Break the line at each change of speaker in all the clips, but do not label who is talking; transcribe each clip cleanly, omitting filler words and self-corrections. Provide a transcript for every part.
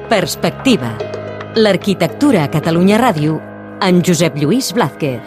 Perspectiva. L'arquitectura a Catalunya Ràdio, en Josep Lluís Blázquez.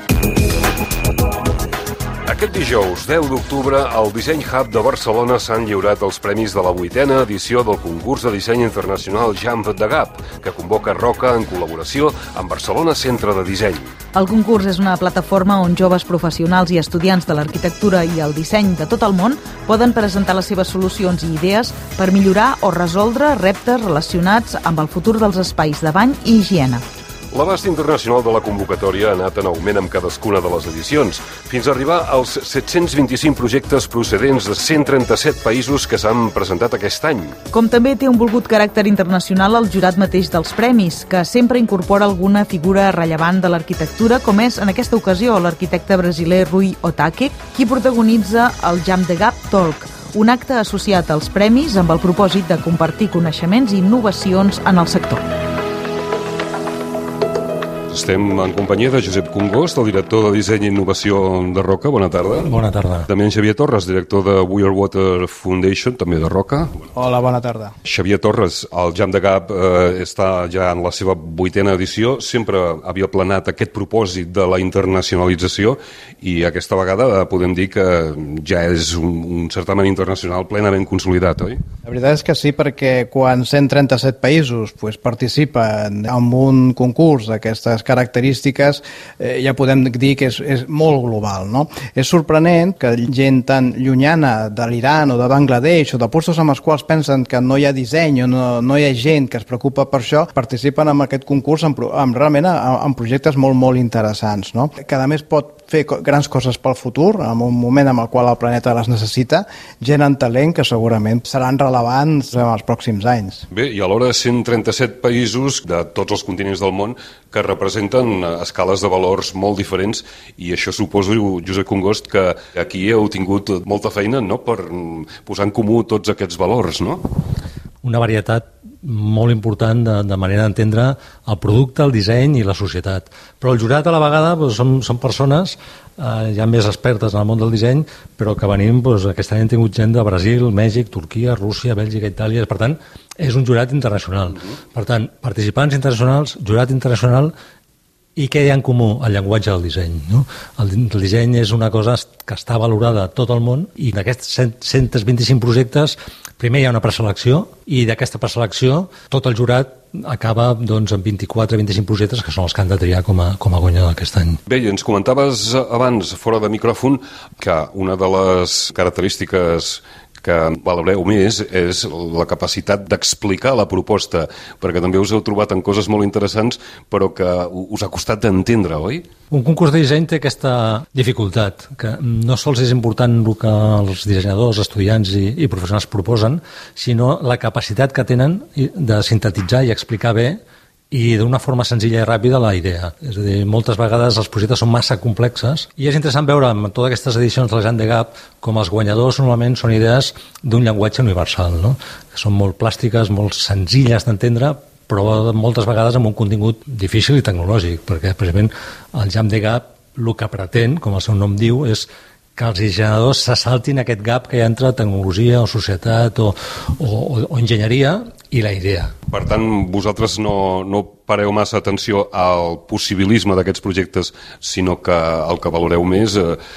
Aquest dijous, 10 d'octubre, al Disseny Hub de Barcelona s'han lliurat els premis de la 8a edició del concurs de disseny internacional Jump the Gap, que convoca Roca en col·laboració amb Barcelona Centre de Disseny.
El concurs és una plataforma on joves professionals i estudiants de l'arquitectura i el disseny de tot el món poden presentar les seves solucions i idees per millorar o resoldre reptes relacionats amb el futur dels espais de bany i higiene.
L'abast internacional de la convocatòria ha anat en augment amb cadascuna de les edicions, fins a arribar als 725 projectes procedents de 137 països que s'han presentat aquest any.
Com també té un volgut caràcter internacional el jurat mateix dels premis, que sempre incorpora alguna figura rellevant de l'arquitectura, com és, en aquesta ocasió, l'arquitecte brasiler Rui Otake, qui protagonitza el Jump the Gap Talk, un acte associat als premis amb el propòsit de compartir coneixements i innovacions en el sector.
Estem en companyia de Josep Congost, el director de Disseny i Innovació de Roca. Bona tarda.
Bona tarda.
També en Xavier Torres, director de We Are Water Foundation, també de Roca.
Hola, bona tarda.
Xavier Torres, el Jump the Gap està ja en la seva 8a edició. Sempre havia planat aquest propòsit de la internacionalització i aquesta vegada podem dir que ja és un certamen internacional plenament consolidat, oi?
La veritat és que sí, perquè quan 137 països participen en un concurs d'aquestes característiques, ja podem dir que és molt global, no? És sorprenent que gent tan llunyana de l'Iran o de Bangladesh o de llocs amb els quals pensen que no hi ha disseny o no hi ha gent que es preocupa per això, participen en aquest concurs realment en projectes molt, molt interessants, no? Que a més pot fer grans coses pel futur, en un moment en el qual el planeta les necessita, gent en talent que segurament seran relevants en els pròxims anys.
Bé, i alhora 137 països de tots els continents del món que representen escales de valors molt diferents, i això suposo, Josep Congost, que aquí heu tingut molta feina, no?, per posar en comú tots aquests valors, no?
Una varietat molt important de manera d'entendre el producte, el disseny i la societat. Però el jurat a la vegada són persones ja més expertes en el món del disseny, però que venim, aquest any hem tingut gent de Brasil, Mèxic, Turquia, Rússia, Bèlgica, Itàlia. Per tant, és un jurat internacional. Per tant, participants internacionals, jurat internacional. I què hi ha en comú? El llenguatge del disseny, no? El disseny és una cosa que està valorada a tot el món, i d'aquests 125 projectes primer hi ha una preselecció, i d'aquesta preselecció tot el jurat acaba amb 24-25 projectes que són els que han de triar com a guanyador aquest any.
Bé, i ens comentaves abans, fora de micròfon, que una de les característiques que valoreu més és la capacitat d'explicar la proposta, perquè també us heu trobat en coses molt interessants, però que us ha costat d'entendre, oi?
Un concurs de disseny té aquesta dificultat, que no sols és important el que els dissenyadors, estudiants i professionals proposen, sinó la capacitat que tenen de sintetitzar i explicar bé i d'una forma senzilla i ràpida la idea. És a dir, moltes vegades els projectes són massa complexes, i és interessant veure en totes aquestes edicions del Jump the Gap com els guanyadors normalment són idees d'un llenguatge universal, no? Que són molt plàstiques, molt senzilles d'entendre, però moltes vegades amb un contingut difícil i tecnològic, perquè precisament el Jump the Gap el que pretén, com el seu nom diu, és que els dissenyadors se saltin aquest gap que hi ha entre tecnologia o societat o enginyeria i la idea.
Per tant, vosaltres no pareu massa atenció al possibilisme d'aquests projectes, sinó que el que valoreu més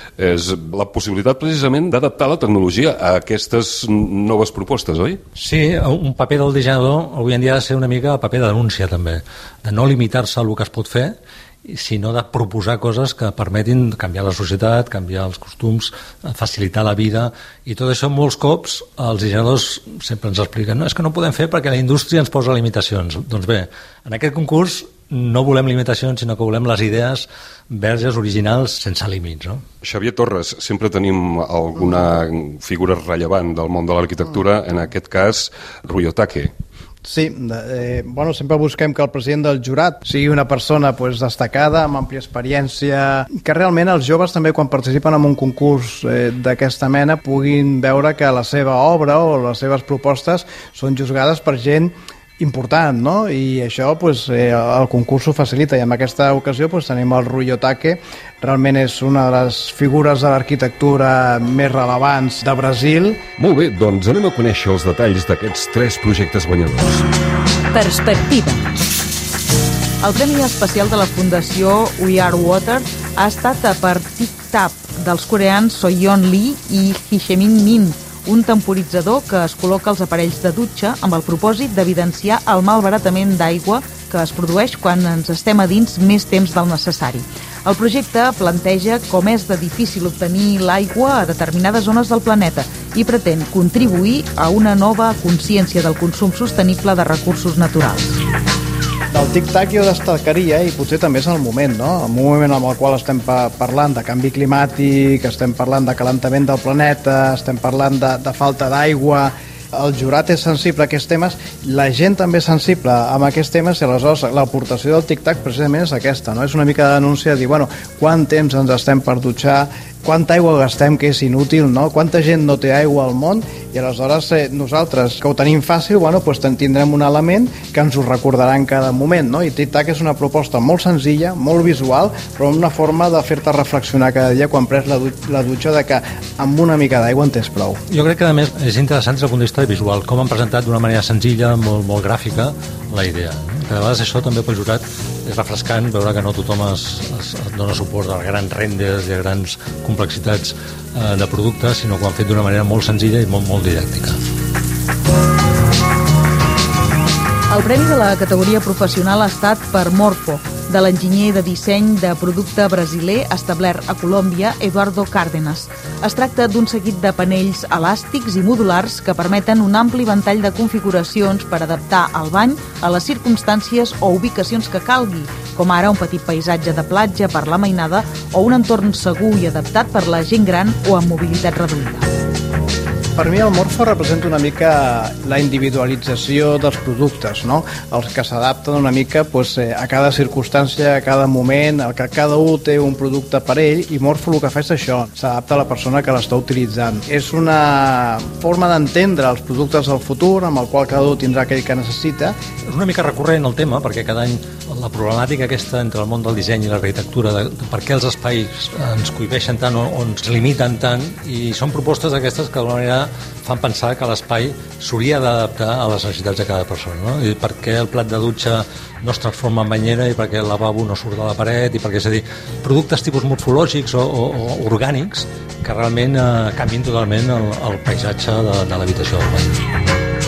és la possibilitat precisament d'adaptar la tecnologia a aquestes noves propostes, oi?
Sí, un paper del dissenyador avui en dia ha de ser una mica el paper de denúncia també, de no limitar-se al que es pot fer, sinó de proposar coses que permetin canviar la societat, canviar els costums, facilitar la vida, i tot això molts cops els dissenyadors sempre ens expliquen, no, és que no podem fer perquè la indústria ens posa limitacions. Doncs bé, en aquest concurs no volem limitacions, sinó que volem les idees verges, originals, sense límits, no?
Xavier Torres, sempre tenim alguna figura rellevant del món de l'arquitectura, en aquest cas Rui Otake.
Sí, sempre busquem que el president del jurat sigui una persona destacada, amb àmplia experiència, que realment els joves també quan participen en un concurs d'aquesta mena puguin veure que la seva obra o les seves propostes són juzgades per gent important, no? I això el concurs ho facilita, i en aquesta ocasió tenim el Rui Otake. Realment és una de les figures de l'arquitectura més relevants de Brasil.
Molt bé, doncs anem a conèixer els detalls d'aquests 3 projectes guanyadors.
Perspectiva.
El Premi Especial de la Fundació We Are Water ha estat per Tic-Tap, dels coreans Soyeon Lee i Hichemin Min, un temporitzador que es col·loca als aparells de dutxa amb el propòsit d'evidenciar el malbaratament d'aigua que es produeix quan ens estem a dins més temps del necessari. El projecte planteja com és de difícil obtenir l'aigua a determinades zones del planeta i pretén contribuir a una nova consciència del consum sostenible de recursos naturals.
Del tic-tac jo destacaria, i potser també és el moment, no? El moment en el qual estem parlant de canvi climàtic, estem parlant de calentament del planeta, estem parlant de falta d'aigua. El jurat és sensible a aquests temes, la gent també és sensible amb aquests temes, i aleshores l'aportació del tic-tac precisament és aquesta, no? És una mica de denúncia de dir, quant temps ens estem per dutxar, quanta aigua gastem, que és inútil, no? Quanta gent no té aigua al món, i aleshores nosaltres, que ho tenim fàcil, tindrem un element que ens ho recordarà en cada moment, no? I tic-tac és una proposta molt senzilla, molt visual, però una forma de fer-te reflexionar cada dia quan prens la dutxa, de que amb una mica d'aigua en tens prou.
Jo crec que, a més, és interessant des del punt de vista visual, com han presentat d'una manera senzilla, molt gràfica, la idea. Que de vegades això també pel jurat és refrescant veure que no tothom es dona suport a grans renders i a grans complexitats de productes, sinó que ho han fet d'una manera molt senzilla i molt didàctica.
El premi de la categoria professional ha estat per Morfo, de l'enginyer de disseny de producte brasiler establert a Colòmbia, Eduardo Cárdenas. Es tracta d'un seguit de panells elàstics i modulars que permeten un ampli ventall de configuracions per adaptar el bany a les circumstàncies o ubicacions que calgui, com ara un petit paisatge de platja per la mainada o un entorn segur i adaptat per la gent gran o amb mobilitat reduïda.
Per mi el Morfo representa una mica la individualització dels productes, no? Els que s'adapten una mica a cada circumstància, a cada moment, el que cada un té un producte per ell, i Morfo el que fa és això, s'adapta a la persona que l'està utilitzant. És una forma d'entendre els productes del futur, amb el qual cada un tindrà aquell que necessita.
És una mica recurrent el tema, perquè cada any la problemàtica aquesta entre el món del disseny i l'arquitectura, de per què els espais ens cohibeixen tant o ens limiten tant, i són propostes aquestes que d'alguna manera fan pensar que l'espai s'hauria d'adaptar a les necessitats de cada persona, no? I per què el plat de dutxa no es transforma en banyera i per què el lavabo no surt de la paret, i per què, és a dir, productes tipus morfològics o orgànics que realment canvien totalment el paisatge de l'habitació del bany.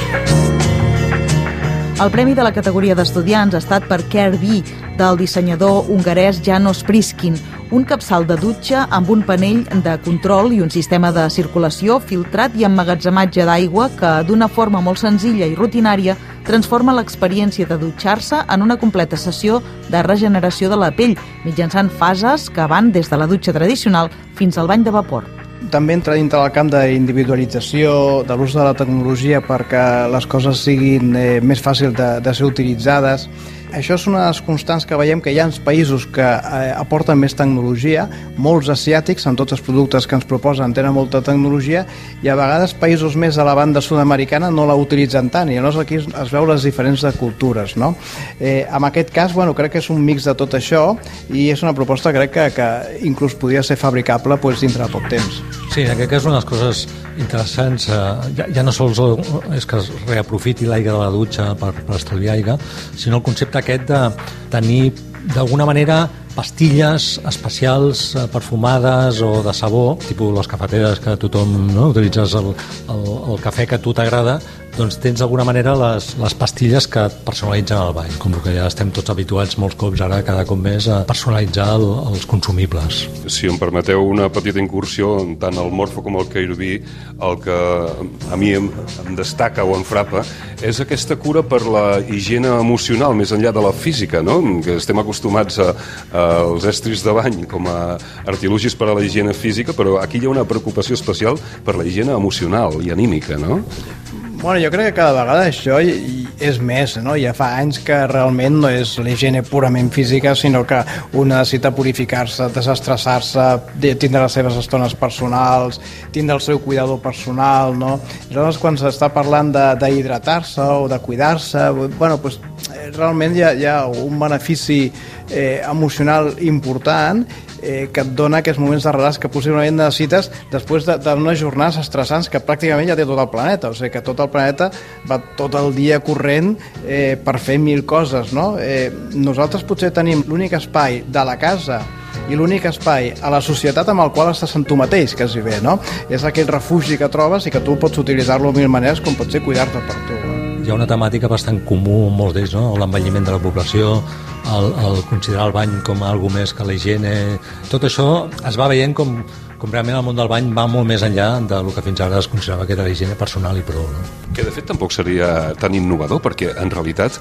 El premi de la categoria d'estudiants ha estat per Care Bee, del dissenyador hongarès János Priskin, un capçal de dutxa amb un panell de control i un sistema de circulació, filtrat i emmagatzematge d'aigua que, d'una forma molt senzilla i rutinària, transforma l'experiència de dutxar-se en una completa sessió de regeneració de la pell, mitjançant fases que van des de la dutxa tradicional fins al bany de vapor.
També entra dintre del camp d'individualització, de l'ús de la tecnologia perquè les coses siguin més fàcils de ser utilitzades. Això és una de les constants que veiem, que hi ha països que aporten més tecnologia, molts asiàtics, en tots els productes que ens proposen tenen molta tecnologia, i a vegades països més a la banda sud-americana no la utilitzen tant, i llavors aquí es veu les diferents de cultures, no? En aquest cas, crec que és un mix de tot això, i és una proposta, crec que inclús podria ser fabricable dintre de poc temps.
Sí, en aquest cas una de les coses interessants ja no sols és que es reaprofiti l'aigua de la dutxa per estalviar aigua, sinó el concepte aquest de tenir d'alguna manera pastilles especials perfumades o de sabó, tipus les cafeteres que tothom utilitzes el cafè que a tu t'agrada, doncs tens d'alguna manera les pastilles que et personalitzen el bany, com que ja estem tots habituats molts cops ara, cada cop més, a personalitzar els consumibles.
Si em permeteu una petita incursió, tant el Morfo com el Care Bee, el que a mi em destaca o em frapa és aquesta cura per la higiene emocional, més enllà de la física, no? Que estem acostumats als estris de bany com a artilugis per a la higiene física, però aquí hi ha una preocupació especial per la higiene emocional i anímica, no?
Bueno, jo crec que cada vegada això és més, no? Ja fa anys que realment no és la higiene purament física, sinó que un necessita purificar-se, desestressar-se, tindre les seves estones personals, tindre el seu cuidador personal, no? I llavors, quan s'està parlant d'hidratar-se o de cuidar-se, bueno, doncs, realment hi ha un benefici emocional important que et dona aquests moments de relax que possiblement necessites després d'unes jornades estressants que pràcticament ja té tot el planeta, o sigui que tot el planeta va tot el dia corrent per fer 1000 coses, no? Nosaltres potser tenim l'únic espai de la casa i l'únic espai a la societat amb el qual estàs en tu mateix, quasi bé, no? És aquell refugi que trobes i que tu pots utilitzar-lo de 1000 maneres, com pot ser cuidar-te per tu.
Hi ha una temàtica bastant comú en molts d'ells, no? L'envelliment de la població, el considerar el bany com algo més que la higiene. Tot això es va veient com realment el món del bany va molt més enllà del que fins ara es considerava que era la higiene personal i prou, no?
Que de fet tampoc seria tan innovador, perquè en realitat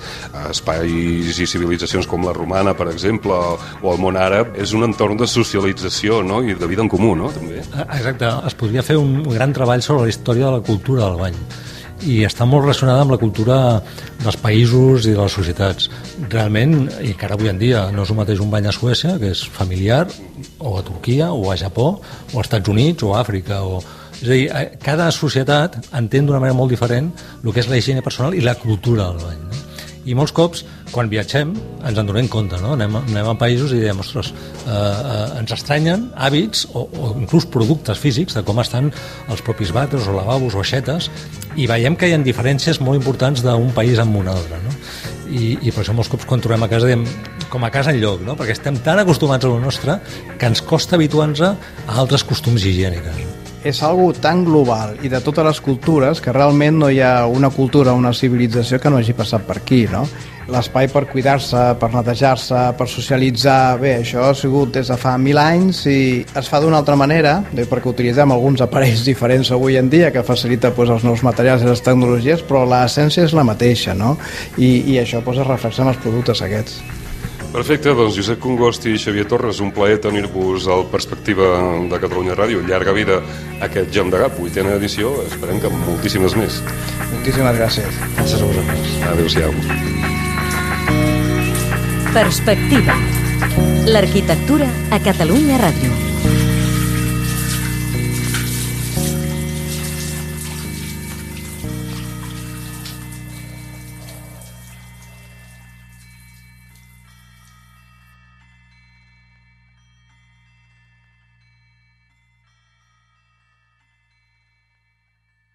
espais i civilitzacions com la romana, per exemple, o el món àrab, és un entorn de socialització, no? I de vida en comú, no? També.
Exacte, es podria fer un gran treball sobre la història de la cultura del bany i està molt relacionada amb la cultura dels països i de les societats. Realment, i encara avui en dia, no és el mateix un bany a Suècia, que és familiar, o a Turquia, o a Japó, o als Estats Units, o a Àfrica, És a dir, cada societat entén d'una manera molt diferent el que és la higiene personal i la cultura del bany, no? I molts cops, quan viatgem, ens en donem compte, no? Anem a països i diem, ostres, ens estranyen hàbits o inclús productes físics de com estan els propis vàters o lavabos o aixetes, i veiem que hi ha diferències molt importants d'un país amb un altre, no? I per això molts cops quan tornem a casa diem com a casa enlloc, no? Perquè estem tan acostumats a lo nostre que ens costa habituar-nos a altres costums higiènics.
És algo tan global i de totes les cultures que realment no hi ha una cultura, una civilització que no hagi passat per aquí, no? L'espai per cuidar-se, per netejar-se, per socialitzar, bé, això ha sigut des de fa 1000 anys i es fa d'una altra manera, perquè utilitzem alguns aparells diferents avui en dia que facilita els nous materials i les tecnologies, però l'essència és la mateixa, no? I això es reflexa en els productes aquests.
Perfecte, doncs Josep Congost i Xavier Torres, un plaer tenir-vos al Perspectiva de Catalunya Ràdio. Llarga vida aquest Jam de Gap, 8ª edició, esperem que moltíssimes més.
Moltíssimes gràcies.
Gràcies a vosaltres.
Adéu-siau.
Perspectiva. L'arquitectura a Catalunya Ràdio.